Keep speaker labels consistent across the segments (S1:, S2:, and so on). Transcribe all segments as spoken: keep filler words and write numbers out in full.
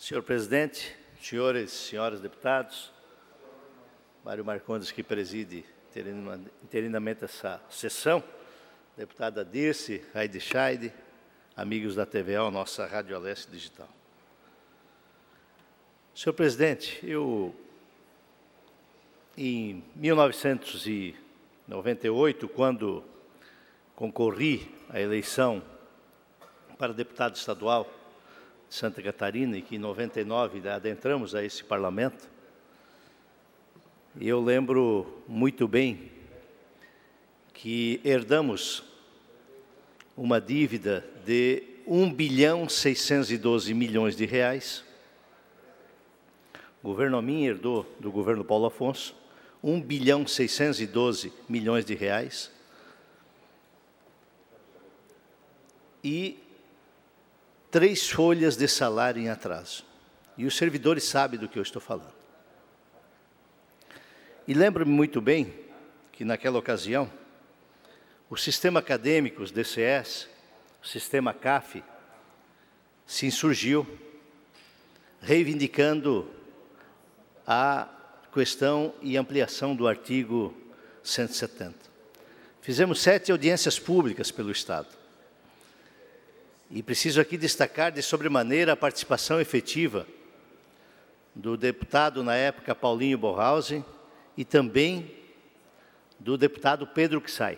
S1: Senhor presidente, senhores e senhoras deputados, Mário Marcondes, que preside interinamente essa sessão, deputada Dirce, Heide Scheide, amigos da T V O, nossa Rádio Aleste Digital. Senhor presidente, eu, em mil novecentos e noventa e oito, quando concorri à eleição para deputado estadual de Santa Catarina, e que em noventa e nove adentramos a esse parlamento, eu lembro muito bem que herdamos uma dívida de um bilhão seiscentos e doze milhões de reais. O governo Amin herdou do governo Paulo Afonso um bilhão seiscentos e doze milhões de reais. E três folhas de salário em atraso. E os servidores sabem do que eu estou falando. E lembro-me muito bem que, naquela ocasião, o sistema acadêmico, os D C S, o sistema C A F, se insurgiu, reivindicando a questão e ampliação do artigo cento e setenta. Fizemos sete audiências públicas pelo Estado. E preciso aqui destacar de sobremaneira a participação efetiva do deputado, na época, Paulinho Borhausen, e também do deputado Pedro Ksai,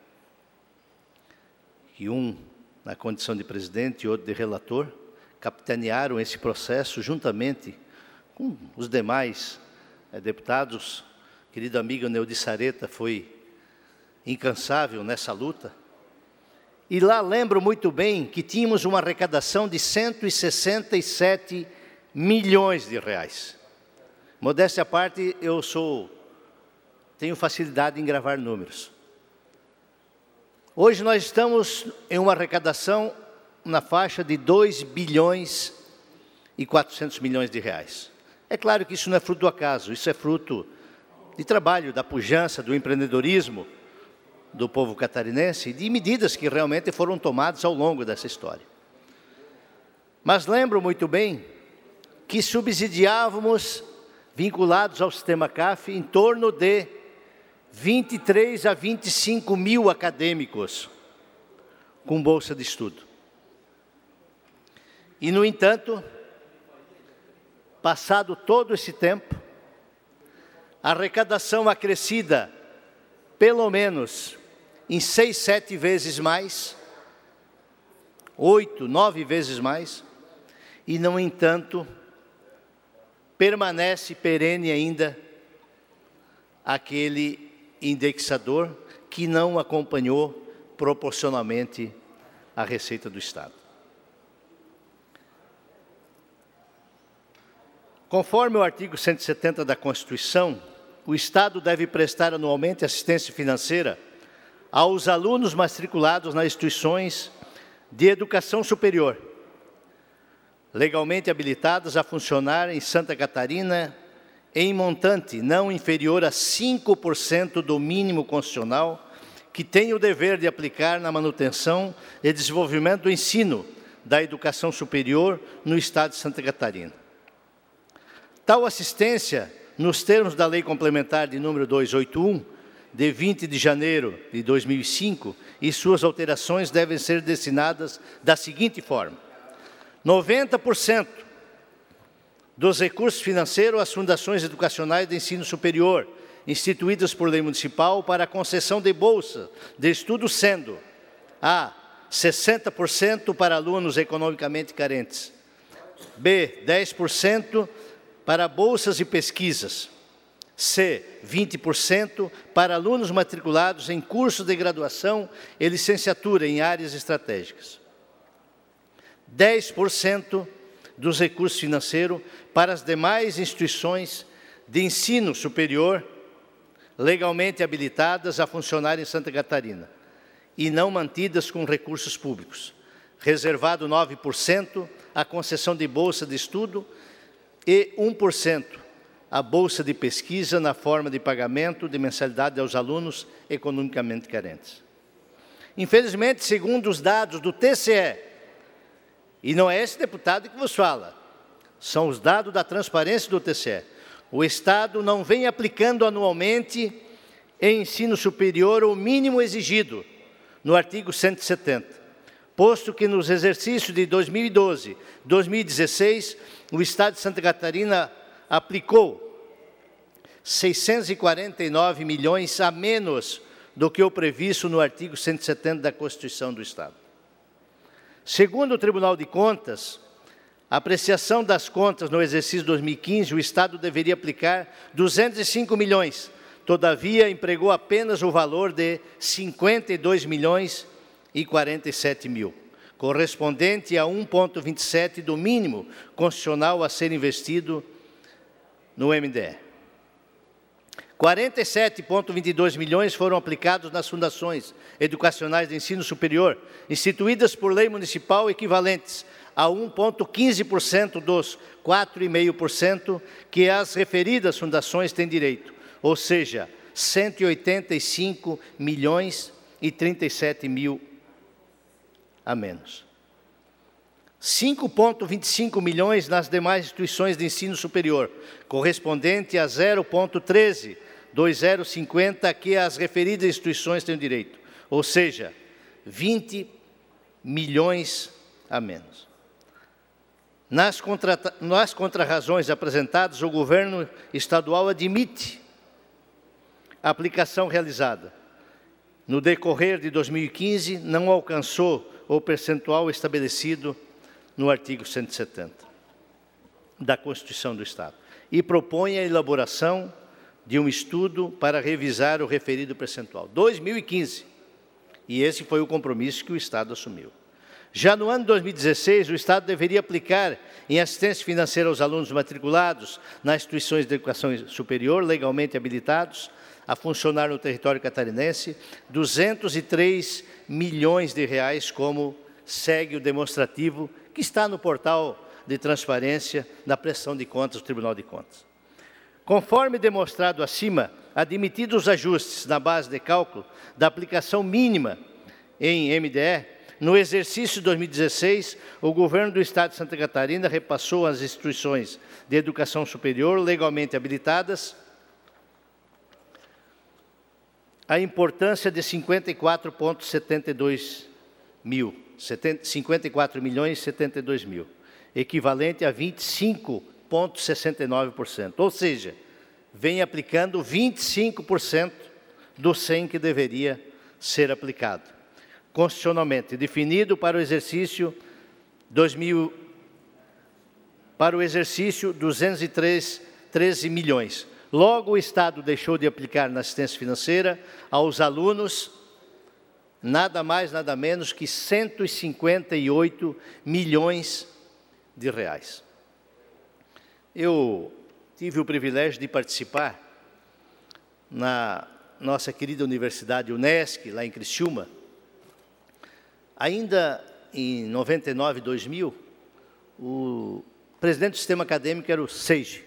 S1: que um na condição de presidente e outro de relator, capitanearam esse processo juntamente com os demais eh, deputados. Querido amigo Neudi Sareta foi incansável nessa luta. E lá lembro muito bem que tínhamos uma arrecadação de cento e sessenta e sete milhões de reais. Modéstia à parte, eu sou, tenho facilidade em gravar números. Hoje nós estamos em uma arrecadação na faixa de dois bilhões e quatrocentos milhões de reais. É claro que isso não é fruto do acaso, isso é fruto de trabalho, da pujança, do empreendedorismo do povo catarinense, de medidas que realmente foram tomadas ao longo dessa história. Mas lembro muito bem que subsidiávamos, vinculados ao sistema C A F, em torno de vinte e três a vinte e cinco mil acadêmicos com bolsa de estudo. E, no entanto, passado todo esse tempo, a arrecadação acrescida, pelo menos em seis, sete vezes mais, oito, nove vezes mais, e, no entanto, permanece perene ainda aquele indexador que não acompanhou proporcionalmente a receita do Estado. Conforme o artigo cento e setenta da Constituição, o Estado deve prestar anualmente assistência financeira aos alunos matriculados nas instituições de educação superior, legalmente habilitadas a funcionar em Santa Catarina, em montante não inferior a cinco por cento do mínimo constitucional, que tem o dever de aplicar na manutenção e desenvolvimento do ensino da educação superior no Estado de Santa Catarina. Tal assistência, nos termos da Lei Complementar de número duzentos e oitenta e um, de vinte de janeiro de dois mil e cinco, e suas alterações devem ser destinadas da seguinte forma: noventa por cento dos recursos financeiros às fundações educacionais de ensino superior, instituídas por lei municipal para a concessão de bolsa de estudo, sendo A, sessenta por cento para alunos economicamente carentes, B, dez por cento para bolsas e pesquisas, C, vinte por cento para alunos matriculados em cursos de graduação e licenciatura em áreas estratégicas, dez por cento dos recursos financeiros para as demais instituições de ensino superior legalmente habilitadas a funcionar em Santa Catarina e não mantidas com recursos públicos, reservado nove por cento à concessão de bolsa de estudo e um por cento a bolsa de pesquisa na forma de pagamento de mensalidade aos alunos economicamente carentes. Infelizmente, segundo os dados do T C E, e não é esse deputado que vos fala, são os dados da transparência do T C E. O Estado não vem aplicando anualmente em ensino superior o mínimo exigido no artigo cento e setenta, posto que nos exercícios de dois mil e doze e dois mil e dezesseis, o Estado de Santa Catarina aplicou seiscentos e quarenta e nove milhões a menos do que o previsto no artigo cento e setenta da Constituição do Estado. Segundo o Tribunal de Contas, a apreciação das contas no exercício dois mil e quinze, o Estado deveria aplicar duzentos e cinco milhões, todavia empregou apenas o valor de cinquenta e dois milhões e quarenta e sete mil, correspondente a um vírgula vinte e sete do mínimo constitucional a ser investido no M D E. quarenta e sete vírgula vinte e dois milhões foram aplicados nas fundações educacionais de ensino superior, instituídas por lei municipal, equivalentes a um vírgula quinze por cento dos quatro vírgula cinco por cento que as referidas fundações têm direito, ou seja, cento e oitenta e cinco milhões e trinta e sete mil a menos. cinco vírgula vinte e cinco milhões nas demais instituições de ensino superior, correspondente a zero vírgula treze dois zero cinquenta que as referidas instituições têm direito, ou seja, vinte milhões a menos. Nas, contra, nas contrarrazões apresentadas, o governo estadual admite a aplicação realizada. No decorrer de dois mil e quinze, não alcançou o percentual estabelecido no artigo cento e setenta da Constituição do Estado e propõe a elaboração de um estudo para revisar o referido percentual. dois mil e quinze. E esse foi o compromisso que o Estado assumiu. Já no ano de dois mil e dezesseis, o Estado deveria aplicar em assistência financeira aos alunos matriculados nas instituições de educação superior, legalmente habilitados a funcionar no território catarinense, duzentos e três milhões de reais, como segue o demonstrativo que está no portal de transparência da prestação de contas do Tribunal de Contas. Conforme demonstrado acima, admitidos os ajustes na base de cálculo da aplicação mínima em M D E, no exercício de dois mil e dezesseis, o governo do Estado de Santa Catarina repassou às instituições de educação superior legalmente habilitadas a importância de cinquenta e quatro vírgula setenta e dois mil, cinquenta e quatro milhões e setenta e dois mil, equivalente a vinte e cinco vírgula sessenta e nove por cento, ou seja, vem aplicando vinte e cinco por cento do cem que deveria ser aplicado. Constitucionalmente definido para o exercício dois mil, para o exercício duzentos e treze milhões. Logo, o Estado deixou de aplicar na assistência financeira aos alunos nada mais, nada menos que cento e cinquenta e oito milhões de reais. Eu tive o privilégio de participar na nossa querida Universidade Unesc, lá em Criciúma. Ainda em noventa e nove, dois mil, o presidente do sistema acadêmico era o Seiji.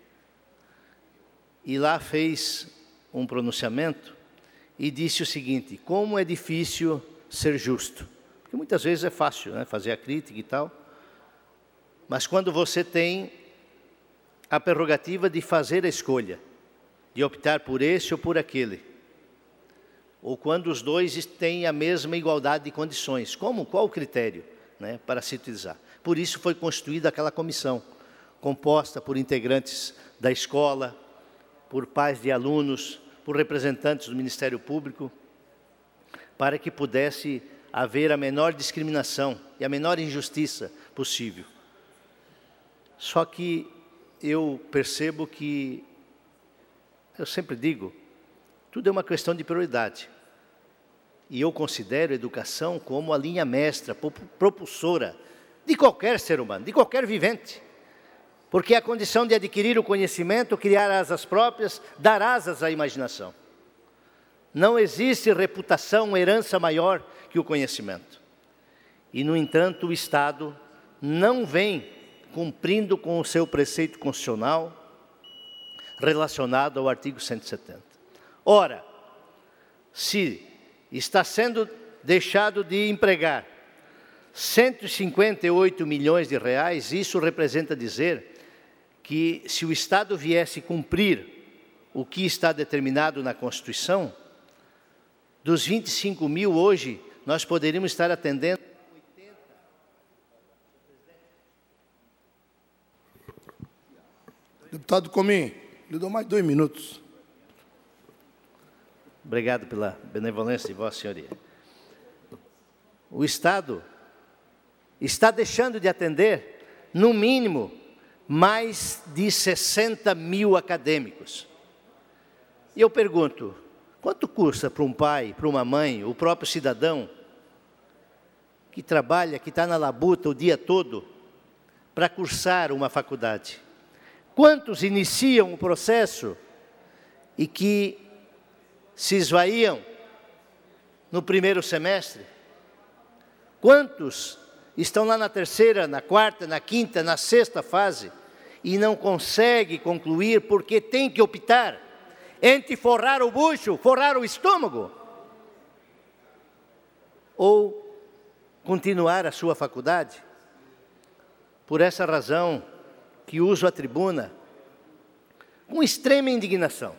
S1: E lá fez um pronunciamento e disse o seguinte: como é difícil ser justo. Porque muitas vezes é fácil, né, fazer a crítica e tal. Mas quando você tem a prerrogativa de fazer a escolha, de optar por esse ou por aquele, ou quando os dois têm a mesma igualdade de condições. Como? Qual o critério, né, para se utilizar? Por isso foi constituída aquela comissão, composta por integrantes da escola, por pais de alunos, por representantes do Ministério Público, para que pudesse haver a menor discriminação e a menor injustiça possível. Só que eu percebo que, eu sempre digo, tudo é uma questão de prioridade. E eu considero a educação como a linha mestra, propulsora de qualquer ser humano, de qualquer vivente. Porque é a condição de adquirir o conhecimento, criar asas próprias, dar asas à imaginação. Não existe reputação, herança maior que o conhecimento. E, no entanto, o Estado não vem cumprindo com o seu preceito constitucional relacionado ao artigo cento e setenta. Ora, se está sendo deixado de empregar cento e cinquenta e oito milhões de reais, isso representa dizer que se o Estado viesse cumprir o que está determinado na Constituição, dos vinte e cinco mil hoje, nós poderíamos estar atendendo
S2: Deputado Comim, lhe dou mais dois minutos.
S1: Obrigado pela benevolência de Vossa Senhoria. O Estado está deixando de atender, no mínimo, mais de sessenta mil acadêmicos. E eu pergunto, quanto custa para um pai, para uma mãe, o próprio cidadão, que trabalha, que está na labuta o dia todo, para cursar uma faculdade? Quantos iniciam o processo e que se esvaíam no primeiro semestre? Quantos estão lá na terceira, na quarta, na quinta, na sexta fase e não conseguem concluir porque tem que optar entre forrar o bucho, forrar o estômago ou continuar a sua faculdade? Por essa razão que uso a tribuna com extrema indignação.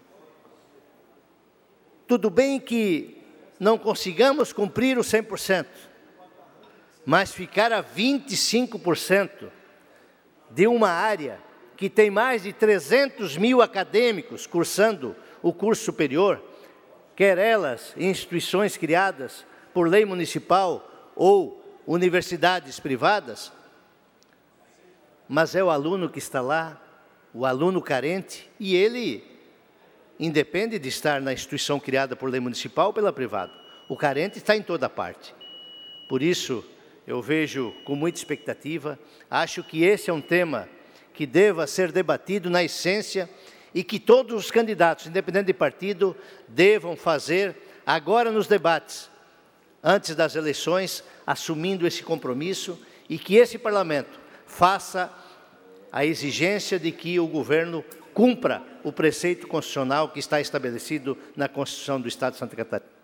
S1: Tudo bem que não consigamos cumprir o cem por cento, mas ficar a vinte e cinco por cento de uma área que tem mais de trezentos mil acadêmicos cursando o curso superior, quer elas em instituições criadas por lei municipal ou universidades privadas, mas é o aluno que está lá, o aluno carente, e ele independe de estar na instituição criada por lei municipal ou pela privada. O carente está em toda parte. Por isso, eu vejo com muita expectativa, acho que esse é um tema que deva ser debatido na essência e que todos os candidatos, independente de partido, devam fazer agora nos debates, antes das eleições, assumindo esse compromisso e que esse parlamento faça a exigência de que o governo cumpra o preceito constitucional que está estabelecido na Constituição do Estado de Santa Catarina.